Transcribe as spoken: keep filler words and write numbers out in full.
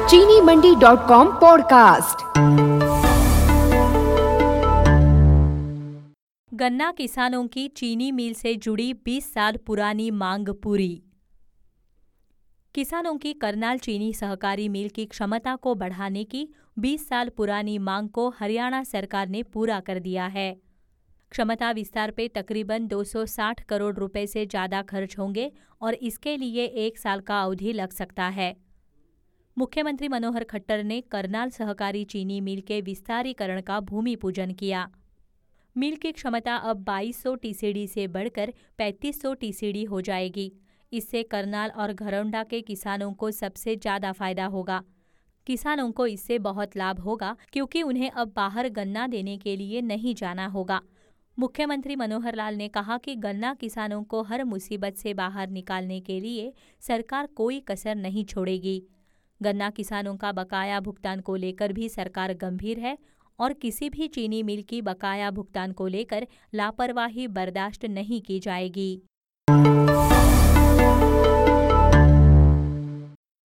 चीनी मंडी dot com podcast. गन्ना किसानों की चीनी मिल से जुड़ी बीस साल पुरानी मांग पूरी। किसानों की करनाल चीनी सहकारी मिल की क्षमता को बढ़ाने की बीस साल पुरानी मांग को हरियाणा सरकार ने पूरा कर दिया है। क्षमता विस्तार पे तकरीबन दो सौ साठ करोड़ रुपए से ज़्यादा खर्च होंगे और इसके लिए एक साल का अवधि लग सकता है। मुख्यमंत्री मनोहर खट्टर ने करनाल सहकारी चीनी मिल के विस्तारीकरण का भूमि पूजन किया। मिल की क्षमता अब बाईस सौ टीसीडी से बढ़कर पैंतीस सौ टीसीडी हो जाएगी। इससे करनाल और घरौंडा के किसानों को सबसे ज़्यादा फायदा होगा। किसानों को इससे बहुत लाभ होगा क्योंकि उन्हें अब बाहर गन्ना देने के लिए नहीं जाना होगा। मुख्यमंत्री मनोहर लाल ने कहा कि गन्ना किसानों को हर मुसीबत से बाहर निकालने के लिए सरकार कोई कसर नहीं छोड़ेगी। गन्ना किसानों का बकाया भुगतान को लेकर भी सरकार गंभीर है और किसी भी चीनी मिल की बकाया भुगतान को लेकर लापरवाही बर्दाश्त नहीं की जाएगी।